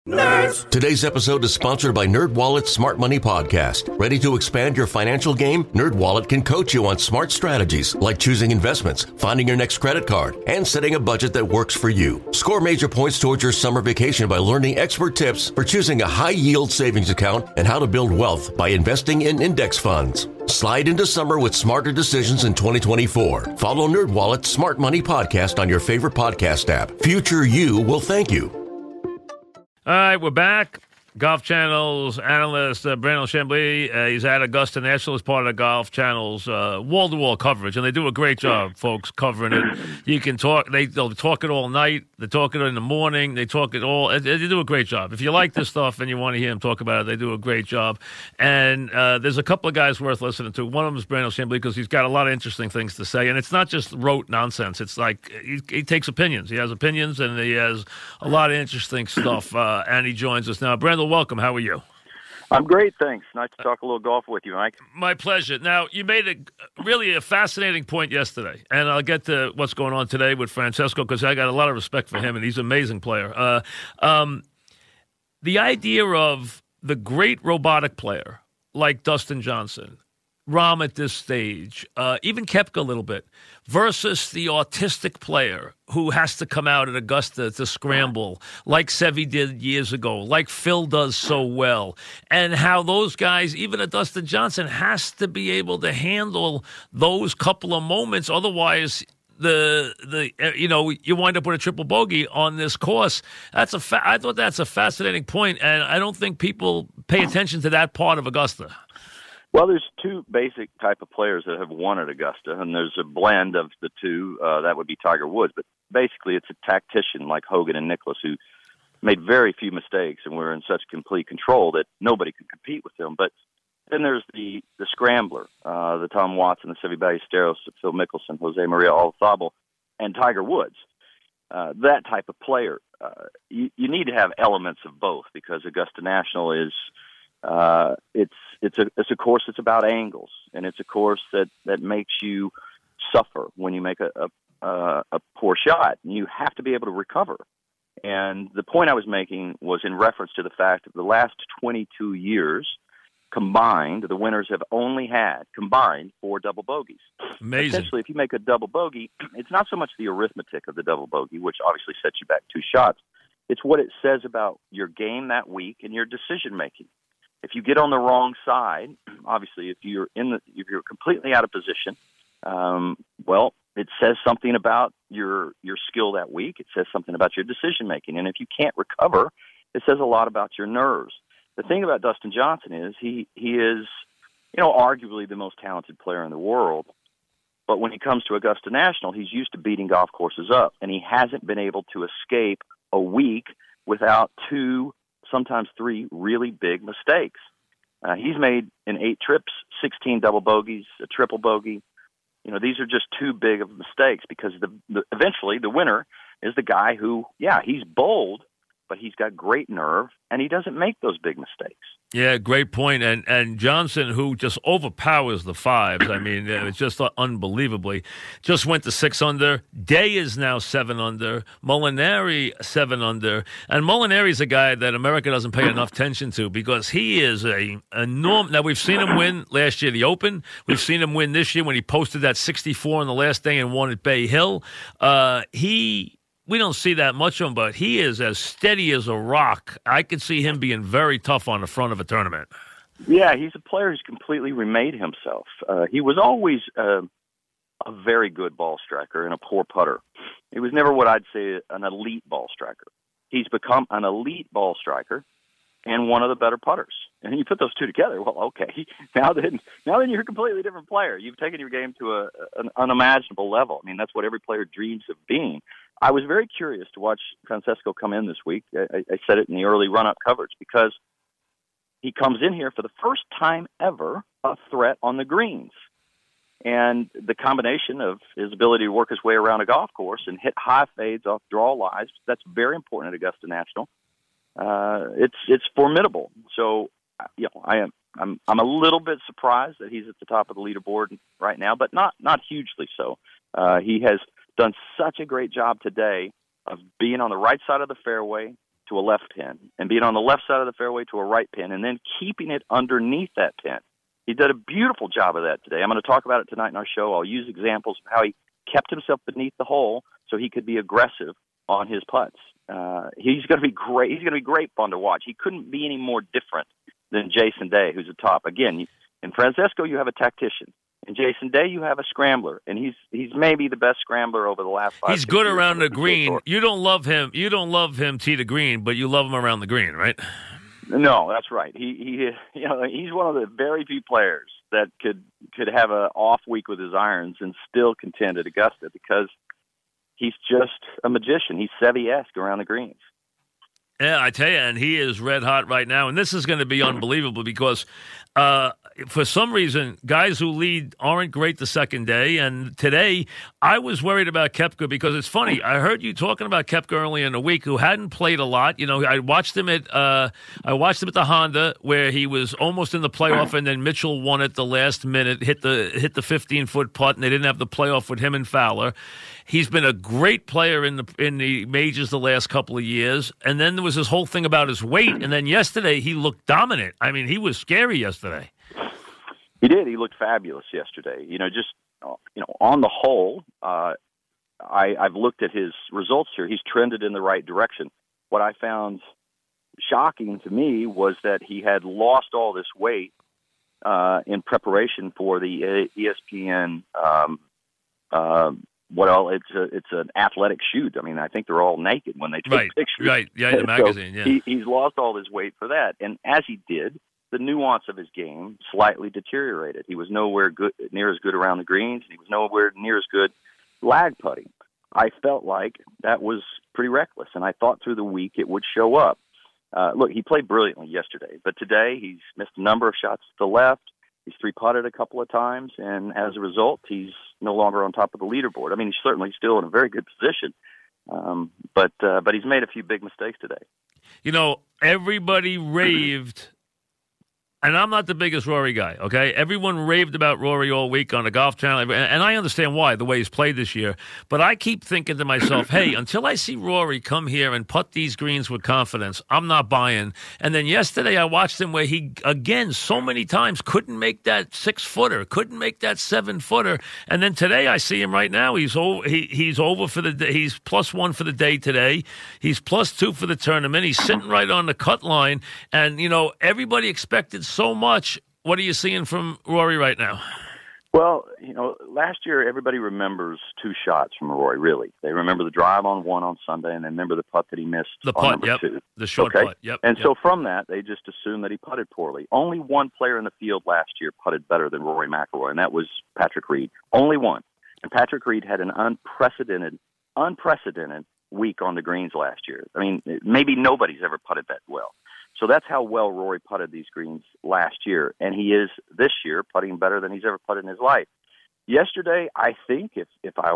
Nerds! Today's episode is sponsored by NerdWallet's Smart Money Podcast. Ready to expand your financial game? NerdWallet can coach you on smart strategies like choosing investments, finding your next credit card, and setting a budget that works for you. Score major points towards your summer vacation by learning expert tips for choosing a high-yield savings account and how to build wealth by investing in index funds. Slide into summer with smarter decisions in 2024. Follow NerdWallet's Smart Money Podcast on your favorite podcast app. Future you will thank you. All right, we're back. Golf Channel's analyst, Brandon Chambly, he's at Augusta National as part of the Golf Channel's wall-to-wall coverage, and they do a great job, folks, covering it. You can talk, they'll talk it all night, they talk it in the morning, they talk it all, they do a great job. If you like this stuff and you want to hear them talk about it, they do a great job. And there's a couple of guys worth listening to. One of them is Brandon Chambly because he's got a lot of interesting things to say, and it's not just rote nonsense. It's like he takes opinions. He has opinions, and he has a lot of interesting stuff, and he joins us now. Brandon, welcome. How are you? I'm great, thanks. Nice to talk a little golf with you, Mike. My pleasure. Now, you made really a fascinating point yesterday, and I'll get to what's going on today with Francesco because I got a lot of respect for him, and he's an amazing player. The idea of the great robotic player like Dustin Johnson, Rahm at this stage, even Koepka a little bit, versus the autistic player who has to come out at Augusta to scramble, like Seve did years ago, like Phil does so well, and how those guys, even a Dustin Johnson, has to be able to handle those couple of moments. Otherwise, you wind up with a triple bogey on this course. I thought that's a fascinating point, and I don't think people pay attention to that part of Augusta. Well, there's two basic type of players that have won at Augusta, and there's a blend of the two. That would be Tiger Woods, but basically it's a tactician like Hogan and Nicklaus who made very few mistakes and were in such complete control that nobody could compete with them. But then there's the scrambler, the Tom Watson, the Seve Ballesteros, Phil Mickelson, Jose Maria Olazabal, and Tiger Woods. That type of player, you need to have elements of both because Augusta National is it's a course that's about angles, and it's a course that makes you suffer when you make a poor shot. And you have to be able to recover. And the point I was making was in reference to the fact that the last 22 years combined, the winners have only had combined 4 double bogeys. Amazing. Essentially, if you make a double bogey, it's not so much the arithmetic of the double bogey, which obviously sets you back 2 shots. It's what it says about your game that week and your decision making. If you get on the wrong side, obviously, if you're completely out of position, well, it says something about your skill that week. It says something about your decision making, and if you can't recover, it says a lot about your nerves. The thing about Dustin Johnson is he is, arguably the most talented player in the world. But when he comes to Augusta National, he's used to beating golf courses up, and he hasn't been able to escape a week without 2. Sometimes 3 really big mistakes. He's made in 8 trips, 16 double bogeys, a triple bogey. These are just too big of mistakes because eventually the winner is the guy who, he's bold, but he's got great nerve, and he doesn't make those big mistakes. Yeah, great point. And Johnson, who just overpowers the fives. I mean, it's just unbelievably. Just went to 6 under. Day is now 7 under. Molinari 7 under. And Molinari's a guy that America doesn't pay enough attention to because he is a enormous. Now, we've seen him win last year the Open. We've seen him win this year when he posted that 64 on the last day and won at Bay Hill. We don't see that much of him, but he is as steady as a rock. I could see him being very tough on the front of a tournament. Yeah, he's a player who's completely remade himself. He was always a very good ball striker and a poor putter. He was never what I'd say an elite ball striker. He's become an elite ball striker and one of the better putters. And you put those two together, well, okay, now then you're a completely different player. You've taken your game to an unimaginable level. I mean, that's what every player dreams of being. I was very curious to watch Francesco come in this week. I said it in the early run-up coverage because he comes in here for the first time ever a threat on the greens. And the combination of his ability to work his way around a golf course and hit high fades off draw lies, that's very important at Augusta National. It's formidable. So, I'm a little bit surprised that he's at the top of the leaderboard right now, but not hugely so. He has done such a great job today of being on the right side of the fairway, to a left pin and being on the left side of the fairway to a right pin and then keeping it underneath that pin. He did a beautiful job of that today. I'm going to talk about it tonight in our show. I'll use examples of how he kept himself beneath the hole so he could be aggressive on his putts. He's going to be great. He's going to be great fun to watch. He couldn't be any more different than Jason Day, who's a top. Again, in Francesco, you have a tactician. In Jason Day, you have a scrambler, and he's maybe the best scrambler over the last 5 years. He's good around the green. You don't love him. You don't love him tee to green, but you love him around the green, right? No, that's right. He's one of the very few players that could have an off week with his irons and still contend at Augusta because he's just a magician. He's Seve-esque around the greens. Yeah, I tell you, and he is red hot right now. And this is going to be unbelievable because for some reason, guys who lead aren't great the second day. And today, I was worried about Koepka because it's funny. I heard you talking about Koepka early in the week, who hadn't played a lot. You know, I watched him at the Honda where he was almost in the playoff, and then Mitchell won at the last minute, hit the 15-foot putt, and they didn't have the playoff with him and Fowler. He's been a great player in the majors the last couple of years. And then there was this whole thing about his weight. And then yesterday he looked dominant. I mean, he was scary yesterday. He did. He looked fabulous yesterday. On the whole, I've looked at his results here. He's trended in the right direction. What I found shocking to me was that he had lost all this weight in preparation for the ESPN it's an athletic shoot. I mean, I think they're all naked when they take pictures. Right, yeah, in the magazine, so he's lost all his weight for that. And as he did, the nuance of his game slightly deteriorated. He was nowhere near as good around the greens, and he was nowhere near as good lag putting. I felt like that was pretty reckless, and I thought through the week it would show up. Look, he played brilliantly yesterday, but today he's missed a number of shots to the left. He's three-putted a couple of times, and as a result, he's no longer on top of the leaderboard. I mean, he's certainly still in a very good position, but he's made a few big mistakes today. You know, everybody raved, and I'm not the biggest Rory guy, okay? Everyone raved about Rory all week on the Golf Channel, and I understand why, the way he's played this year. But I keep thinking to myself, hey, until I see Rory come here and putt these greens with confidence, I'm not buying. And then yesterday I watched him where he, again, so many times couldn't make that 6-footer, couldn't make that 7-footer. And then today I see him right now. He's over for the day. He's +1 for the day today. He's +2 for the tournament. He's sitting right on the cut line. And, you know, everybody expected so much. What are you seeing from Rory right now? Well, you know, last year everybody remembers 2 shots from Rory, really. They remember the drive on 1 on Sunday, and they remember the putt that he missed on number 2. The short putt, And so from that, they just assumed that he putted poorly. Only one player in the field last year putted better than Rory McIlroy, and that was Patrick Reed. Only one. And Patrick Reed had an unprecedented week on the greens last year. I mean, maybe nobody's ever putted that well. So that's how well Rory putted these greens last year, and he is this year putting better than he's ever putted in his life. Yesterday, I think if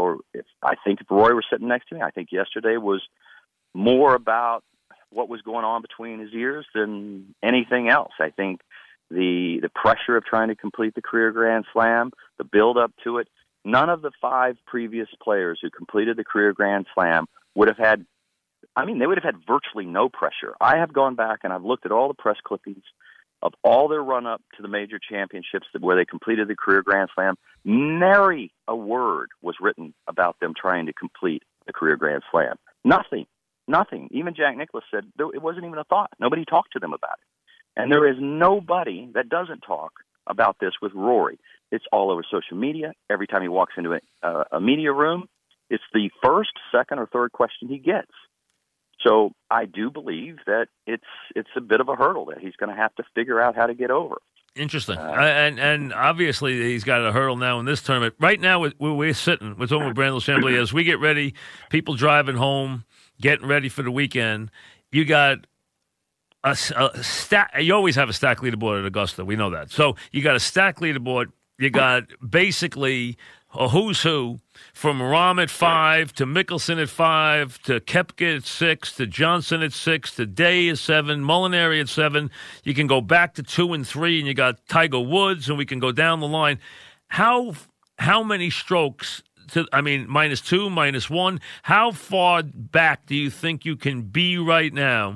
Rory were sitting next to me, I think yesterday was more about what was going on between his ears than anything else. I think the pressure of trying to complete the career Grand Slam, the build up to it. None of the 5 previous players who completed the career Grand Slam would have had. They would have had virtually no pressure. I have gone back and I've looked at all the press clippings of all their run-up to the major championships where they completed the career Grand Slam. Nary a word was written about them trying to complete the career Grand Slam. Nothing. Even Jack Nicklaus said it wasn't even a thought. Nobody talked to them about it. And there is nobody that doesn't talk about this with Rory. It's all over social media. Every time he walks into a media room, it's the first, second, or third question he gets. So I do believe that it's a bit of a hurdle that he's going to have to figure out how to get over. Interesting. And obviously he's got a hurdle now in this tournament. Right now we're sitting, we're talking with Brandel Chambly as we get ready, people driving home, getting ready for the weekend. You got a stack. You always have a stack leaderboard at Augusta. We know that. So you got a stack leaderboard. You got basically a who's who from Rahm at 5 to Mickelson at 5 to Koepka at 6 to Johnson at 6 to Day at 7, Molinari at 7. You can go back to 2 and 3, and you got Tiger Woods, and we can go down the line. How many strokes? -2, -1. How far back do you think you can be right now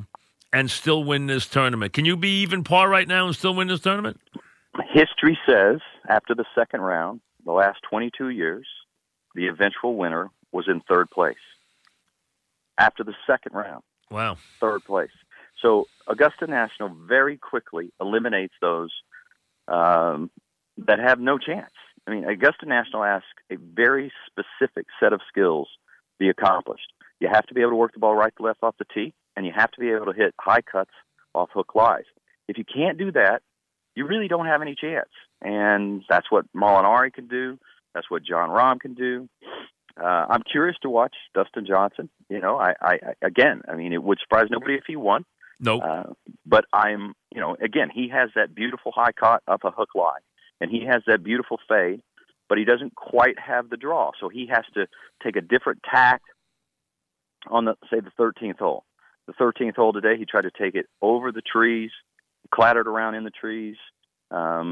and still win this tournament? Can you be even par right now and still win this tournament? History says after the second round, the last 22 years, the eventual winner was in third place. After the second round. Wow. Third place. So Augusta National very quickly eliminates those that have no chance. I mean, Augusta National asks a very specific set of skills be accomplished. You have to be able to work the ball right to left off the tee, and you have to be able to hit high cuts off hook lies. If you can't do that, you really don't have any chance. And that's what Molinari can do. That's what Jon Rahm can do. I'm curious to watch Dustin Johnson. You know, I mean, it would surprise nobody if he won. Nope. But again, he has that beautiful high cut up a hook line, and he has that beautiful fade, but he doesn't quite have the draw. So he has to take a different tack on the 13th hole. The 13th hole today, he tried to take it over the trees, clattered around in the trees, and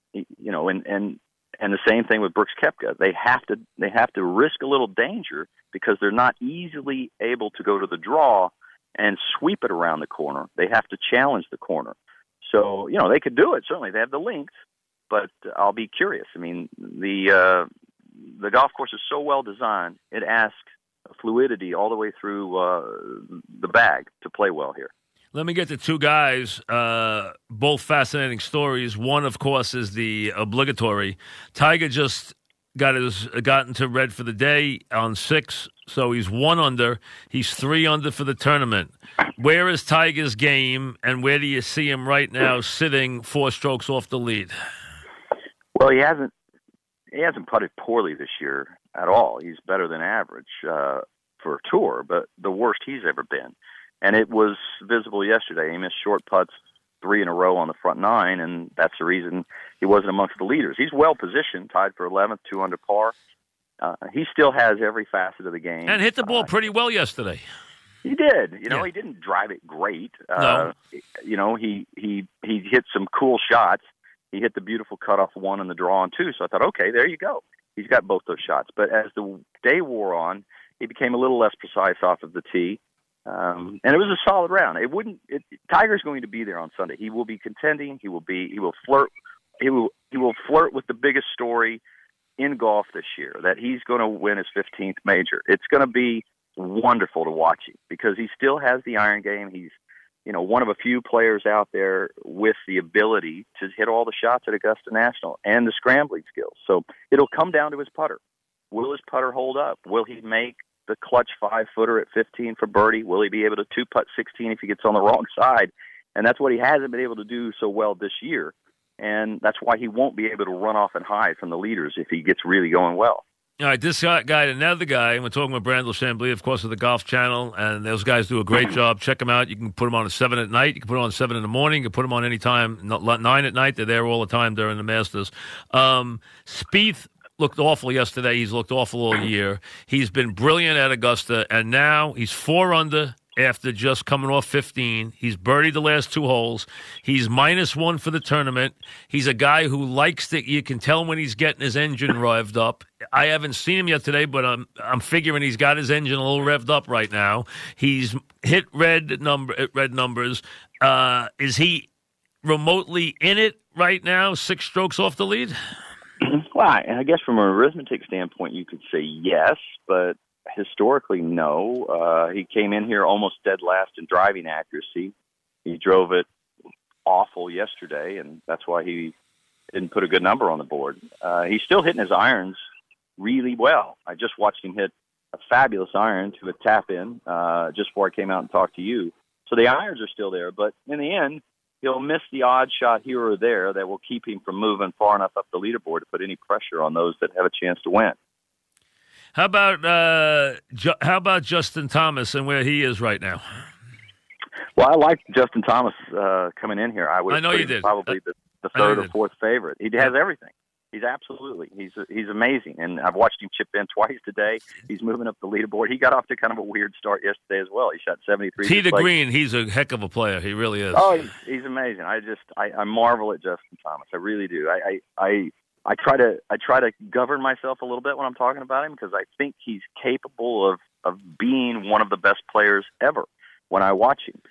the same thing with Brooks Koepka. They have to risk a little danger because they're not easily able to go to the draw and sweep it around the corner. They have to challenge the corner. So, they could do it. Certainly they have the length, but I'll be curious. I mean, the golf course is so well designed. It asks fluidity all the way through the bag to play well here. Let me get to two guys, both fascinating stories. One, of course, is the obligatory. Tiger just gotten to red for the day on 6, so he's 1 under. He's 3 under for the tournament. Where is Tiger's game, and where do you see him right now sitting 4 strokes off the lead? Well, he hasn't putted poorly this year at all. He's better than average for a tour, but the worst he's ever been. And it was visible yesterday. He missed short putts 3 in a row on the front 9, and that's the reason he wasn't amongst the leaders. He's well positioned, tied for 11th, 2 under par. He still has every facet of the game. And hit the ball pretty well yesterday. He did. He didn't drive it great. No. He hit some cool shots. He hit the beautiful cutoff 1 and the draw on 2. So I thought, okay, there you go. He's got both those shots. But as the day wore on, he became a little less precise off of the tee. And it was a solid round. Tiger's going to be there on Sunday. He will be contending. He will flirt with the biggest story in golf this year, that he's going to win his 15th major. It's going to be wonderful to watch him because he still has the iron game. He's, one of a few players out there with the ability to hit all the shots at Augusta National and the scrambling skills. So it'll come down to his putter. Will his putter hold up? Will he make the clutch 5-footer at 15 for birdie? Will he be able to 2-putt 16 if he gets on the wrong side? And that's what he hasn't been able to do so well this year. And that's why he won't be able to run off and hide from the leaders if he gets really going well. All right, this guy, another guy, and we're talking with Brandel Chambly, of course, of the Golf Channel, and those guys do a great job. Check them out. You can put them on at 7 at night. You can put them on at 7 in the morning. You can put them on any time, 9 at night. They're there all the time during the Masters. Spieth looked awful yesterday. He's looked awful all year. He's been brilliant at Augusta, and now he's 4 under after just coming off 15. He's birdied the last 2 holes. He's -1 for the tournament. He's a guy who likes to, you can tell when he's getting his engine revved up. I haven't seen him yet today, but I'm figuring he's got his engine a little revved up right now. He's hit red numbers. Is he remotely in it right now, 6 strokes off the lead? Well, I guess from an arithmetic standpoint, you could say yes, but historically, no. He came in here almost dead last in driving accuracy. He drove it awful yesterday, and that's why he didn't put a good number on the board. He's still hitting his irons really well. I just watched him hit a fabulous iron to a tap-in just before I came out and talked to you. So the irons are still there, but in the end, he'll miss the odd shot here or there that will keep him from moving far enough up the leaderboard to put any pressure on those that have a chance to win. How about Justin Thomas and where he is right now? Well, I like Justin Thomas coming in here. I know you did. Probably the third or fourth favorite. He has everything. He's amazing, and I've watched him chip in twice today. He's moving up the leaderboard. He got off to kind of a weird start yesterday as well. He shot 73. Tee to green. He's a heck of a player. He really is. Oh, he's amazing. I marvel at Justin Thomas. I really do. I try to govern myself a little bit when I'm talking about him because I think he's capable of being one of the best players ever when I watch him.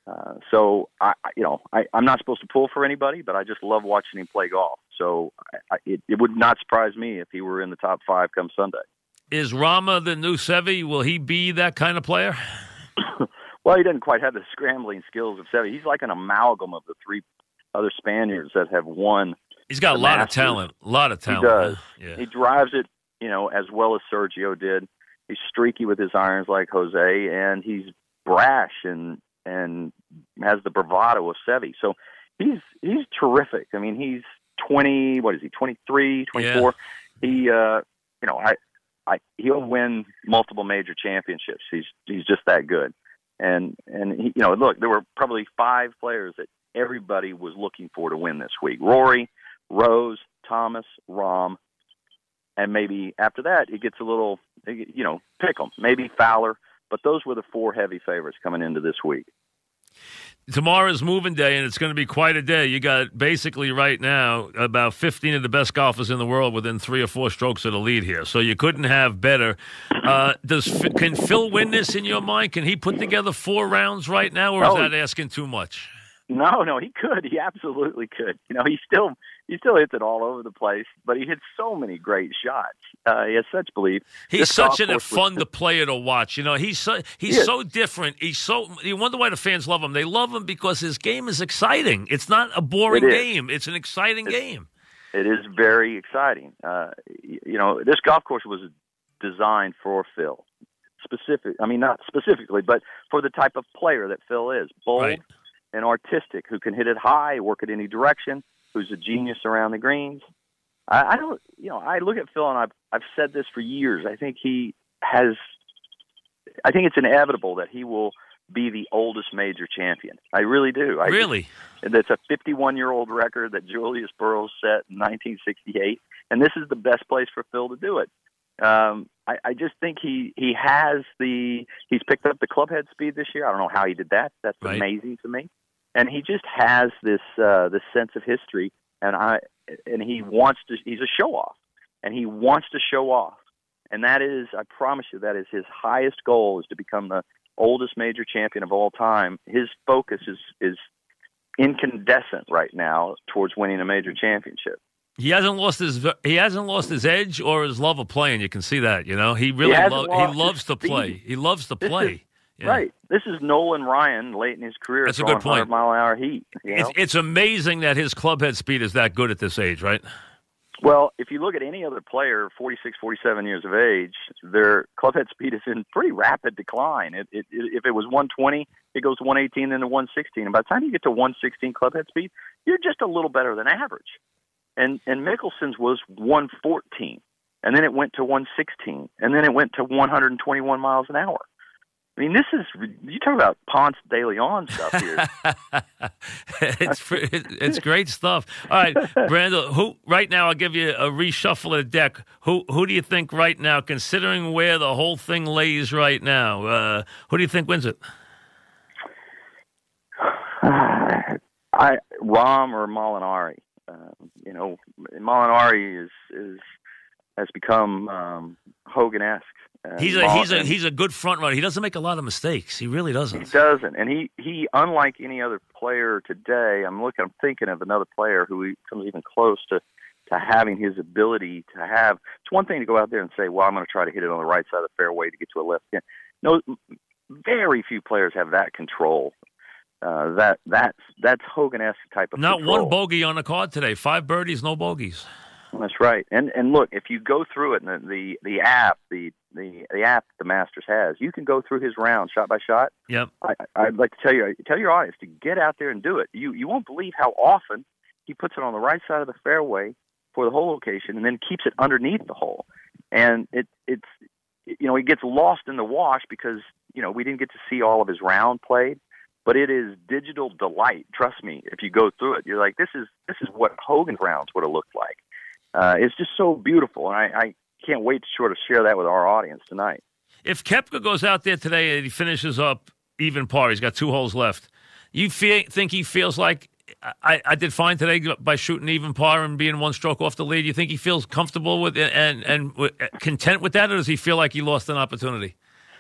I'm not supposed to pull for anybody, but I just love watching him play golf. So it would not surprise me if he were in the top 5 come Sunday. Is Rahm the new Seve? Will he be that kind of player? Well, he doesn't quite have the scrambling skills of Seve. He's like an amalgam of the 3 other Spaniards that have won. He's got a lot of talent. A lot of talent. He does. Yeah. He drives it, as well as Sergio did. He's streaky with his irons like Jose, and he's brash and has the bravado of Seve. So he's terrific. I mean, he's 20. What is he? 23, 24. Yeah. He'll win multiple major championships. He's just that good. And he, look, there were probably 5 players that everybody was looking for to win this week: Rory, Rose, Thomas, Rahm, and maybe after that it gets a little, pick 'em. Maybe Fowler, but those were the 4 heavy favorites coming into this week. Tomorrow's moving day, and it's going to be quite a day. You got basically right now about 15 of the best golfers in the world within 3 or 4 strokes of the lead here. So you couldn't have better. Can Phil win this in your mind? Can he put together 4 rounds right now, or is that asking too much? No, he could. He absolutely could. He still hits it all over the place, but he hits so many great shots. He has such belief. He's such a fun player to watch. He's so different. You wonder why the fans love him. They love him because his game is exciting. It's not a boring game. It's an exciting game. It is very exciting. This golf course was designed for Phil. Not specifically, but for the type of player that Phil is. Bold. Right. And artistic, who can hit it high, work it any direction, who's a genius around the greens. I look at Phil, and I've said this for years. I think it's inevitable that he will be the oldest major champion. I really do. Really? That's a 51-year-old record that Julius Burrows set in 1968, and this is the best place for Phil to do it. I just think he's picked up the club head speed this year. I don't know how he did that. That's right. Amazing to me. And he just has this sense of history, and he's a show off, and he wants to show off. And that is, I promise you, that is his highest goal, is to become the oldest major champion of all time. His focus is incandescent right now towards winning a major championship. He hasn't lost his edge or his love of playing. You can see that. He really loves to play. He loves to play. Yeah. Right. This is Nolan Ryan late in his career. That's a good point. 100-mile-an-hour heat. It's amazing that his club head speed is that good at this age, right? Well, if you look at any other player, 46, 47 years of age, their club head speed is in pretty rapid decline. If it was 120, it goes to 118, then to 116. And by the time you get to 116 club head speed, you're just a little better than average. And Mickelson's was 114, and then it went to 116, and then it went to 121 miles an hour. I mean, you talk about Ponce de Leon stuff here. It's great stuff. All right, Brandel, who right now, I'll give you a reshuffle of the deck. Who do you think right now, considering where the whole thing lays right now, who do you think wins it? Rahm or Molinari. Molinari has become Hogan-esque. He's a good front runner. He doesn't make a lot of mistakes. He really doesn't. He doesn't, and he unlike any other player today. I'm thinking of another player who comes even close to having his ability to have. It's one thing to go out there and say, "Well, I'm going to try to hit it on the right side of the fairway to get to a left hand." No, very few players have that control. That's Hogan-esque type of Not control. One bogey on the card today. 5 birdies, no bogeys. That's right. And look, if you go through it, and the app, the app the Masters has, you can go through his round shot by shot. Yep. I'd like to tell your audience to get out there and do it. You won't believe how often he puts it on the right side of the fairway for the hole location, and then keeps it underneath the hole. And it gets lost in the wash because we didn't get to see all of his round played. But it is digital delight. Trust me, if you go through it, you're like, this is what Hogan's rounds would have looked like. It's just so beautiful, and I can't wait to sort of share that with our audience tonight. If Koepka goes out there today and he finishes up even par, he's got 2 holes left, you think he feels like, I did fine today by shooting even par and being 1 stroke off the lead? You think he feels comfortable with it and content with that, or does he feel like he lost an opportunity?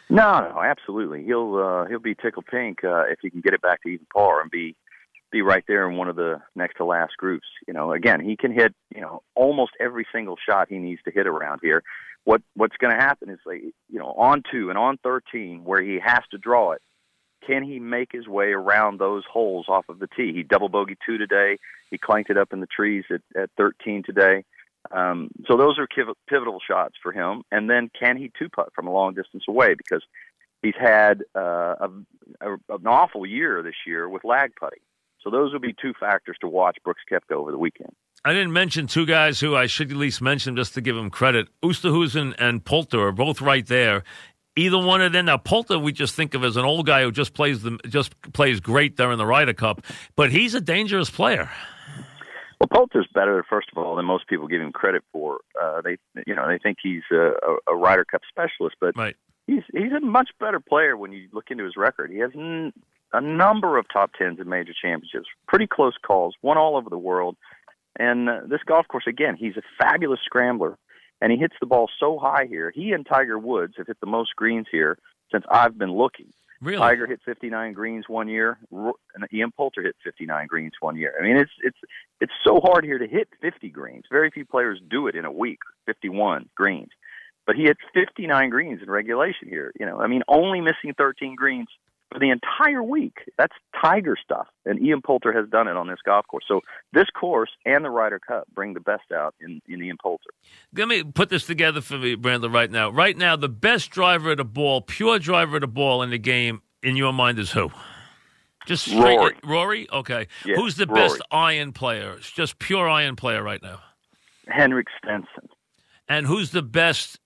No, absolutely. He'll be tickled pink if he can get it back to even par and be right there in one of the next to last groups. Again, he can hit almost every single shot he needs to hit around here. What's going to happen is on 2 and on 13 where he has to draw it. Can he make his way around those holes off of the tee? He double bogeyed 2 today. He clanked it up in the trees at 13 today. So those are pivotal shots for him. And then can he two-putt from a long distance away? Because he's had an awful year this year with lag putting. So those will be 2 factors to watch Brooks Koepka over the weekend. I didn't mention 2 guys who I should at least mention just to give them credit. Oosterhuizen and Poulter are both right there. Either one of them. Now, Poulter we just think of as an old guy who just plays great during the Ryder Cup, but he's a dangerous player. Well, Poulter's better, first of all, than most people give him credit for. They think he's a Ryder Cup specialist, but right. He's a much better player when you look into his record. He has a number of top 10s in major championships, pretty close calls, won all over the world. And this golf course, again, he's a fabulous scrambler, and he hits the ball so high here. He and Tiger Woods have hit the most greens here since I've been looking. Really? Tiger hit 59 greens one year, and Ian Poulter hit 59 greens one year. I mean, it's so hard here to hit 50 greens. Very few players do it in a week, 51 greens. But he hit 59 greens in regulation here. Only missing 13 greens for the entire week. That's Tiger stuff, and Ian Poulter has done it on this golf course. So this course and the Ryder Cup bring the best out in Ian Poulter. Let me put this together for me, Brandon, right now. Right now, the best driver of the ball, pure driver of the ball in the game, in your mind, is who? Just straight, Rory? Okay. Yeah, who's the Rory. best iron player? It's just pure iron player right now. Henrik Stenson. And who's the best?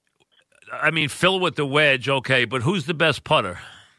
Phil with the wedge, okay, but who's the best putter?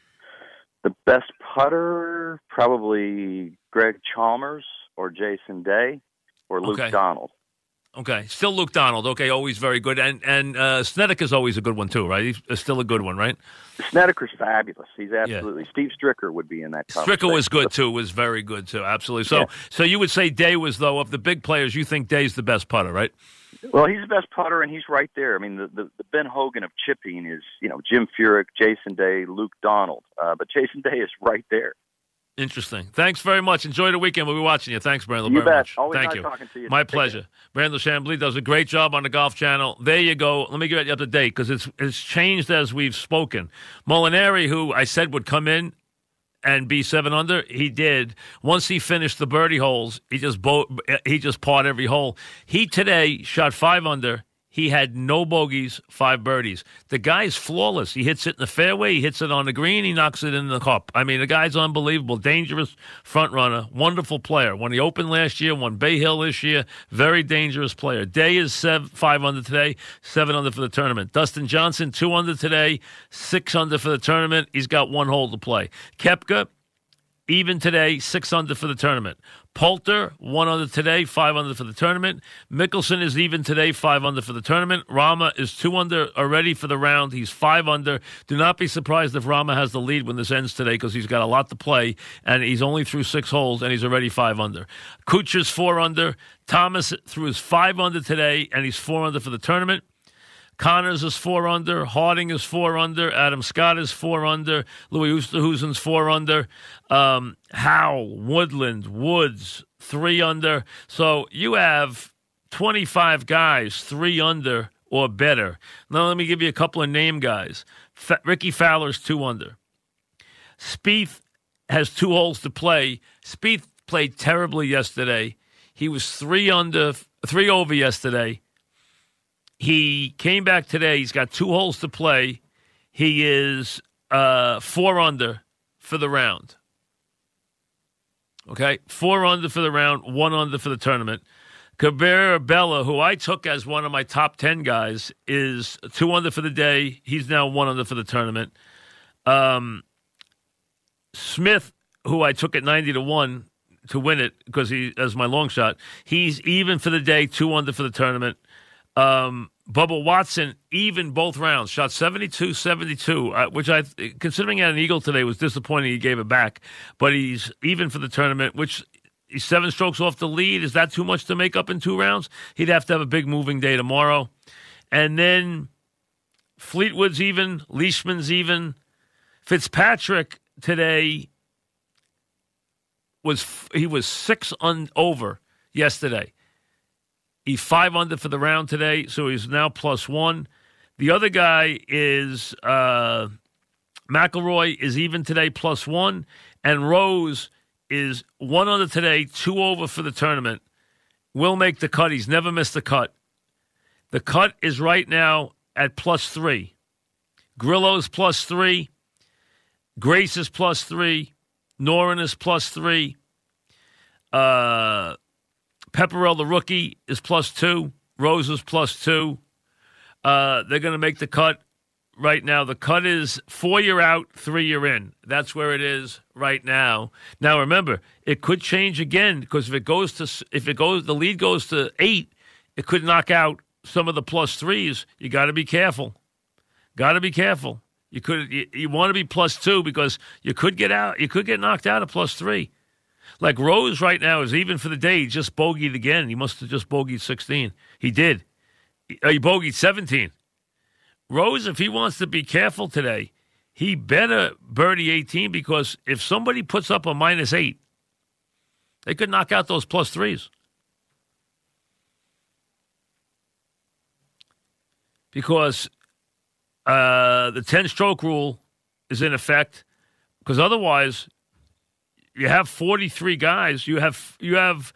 The best putter, probably Greg Chalmers or Jason Day or Luke Donald. Okay, still Luke Donald. Okay, always very good. And Snedeker's always a good one too, right? He's still a good one, right? Snedeker's fabulous. He's absolutely. Yeah. Steve Stricker would be in that conversation. Stricker was good too. Was very good too. Absolutely. So you would say Day was, though, of the big players, you think Day's the best putter, right? Well, he's the best putter, and he's right there. The Ben Hogan of chipping is, Jim Furyk, Jason Day, Luke Donald. But Jason Day is right there. Interesting. Thanks very much. Enjoy the weekend. We'll be watching you. Thanks, Brandon. You very bet. much. Always Thank nice you. Talking to you. My pleasure. Brandon Chambly does a great job on the Golf Channel. There you go. Let me get you up to date because it's changed as we've spoken. Molinari, who I said would come in and be 7 under, he did. Once he finished the birdie holes, he just parred every hole. He today shot 5 under. He had no bogeys, 5 birdies. The guy's flawless. He hits it in the fairway. He hits it on the green. He knocks it in the cup. The guy's unbelievable. Dangerous front runner. Wonderful player. Won the Open last year. Won Bay Hill this year. Very dangerous player. Day is 5 under today. 7 under for the tournament. Dustin Johnson, 2 under today. 6 under for the tournament. He's got 1 hole to play. Koepka, even today, 6 under for the tournament. Poulter, 1 under today, 5 under for the tournament. Mickelson is even today, 5 under for the tournament. Rama is 2 under already for the round. He's 5 under. Do not be surprised if Rama has the lead when this ends today because he's got a lot to play, and he's only through 6 holes, and he's already 5 under. Kuchar's 4 under. Thomas through his 5 under today, and he's 4 under for the tournament. Connors is 4 under. Harding is 4 under. Adam Scott is 4 under. Louis Oosthuizen's 4 under. Howe, Woodland, Woods, 3 under. So you have 25 guys 3 under or better. Now let me give you a couple of name guys. Ricky Fowler's 2 under. Spieth has 2 holes to play. Spieth played terribly yesterday. He was 3 over yesterday. He came back today. He's got 2 holes to play. He is 4 under for the round. Okay, 4 under for the round, 1 under for the tournament. Cabrera Bella, who I took as one of my top 10 guys, is 2 under for the day. He's now 1 under for the tournament. Smith, who I took at 90-1 to win it because he as my long shot, he's even for the day, 2 under for the tournament. Bubba Watson, even both rounds, shot 72-72, which considering he had an eagle today, was disappointing he gave it back. But he's even for the tournament, which he's 7 strokes off the lead. Is that too much to make up in 2 rounds? He'd have to have a big moving day tomorrow. And then Fleetwood's even. Leishman's even. Fitzpatrick today was 6 over yesterday. He's 5 under for the round today, so he's now +1. The other guy is McIlroy is even today +1, and Rose is 1 under today, 2 over for the tournament. Will make the cut. He's never missed the cut. The cut is right now at +3. Grillo's +3. Grace is +3. Noren is +3. Pepperell, the rookie, is +2. Rose is +2. They're going to make the cut right now. The cut is 4 you're out, 3 you're in. That's where it is right now. Now remember, it could change again because the lead goes to 8, it could knock out some of the +3s. You got to be careful. Got to be careful. You want to be +2 because you could get out. You could get knocked out at +3. Like Rose right now is even for the day. He just bogeyed again. He must have just bogeyed 16. He did. He bogeyed 17. Rose, if he wants to be careful today, he better birdie 18 because if somebody puts up a -8, they could knock out those +3s. Because the 10-stroke rule is in effect. Because otherwise, you have 43 guys. You have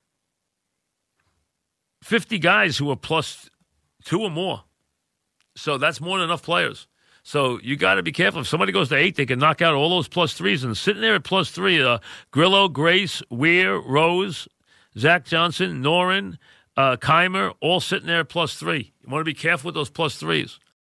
50 guys who are +2 or more. So that's more than enough players. So you got to be careful. If somebody goes to 8, they can knock out all those +3s. And sitting there at +3, Grillo, Grace, Weir, Rose, Zach Johnson, Noren, Keimer, all sitting there at +3. You want to be careful with those +3s.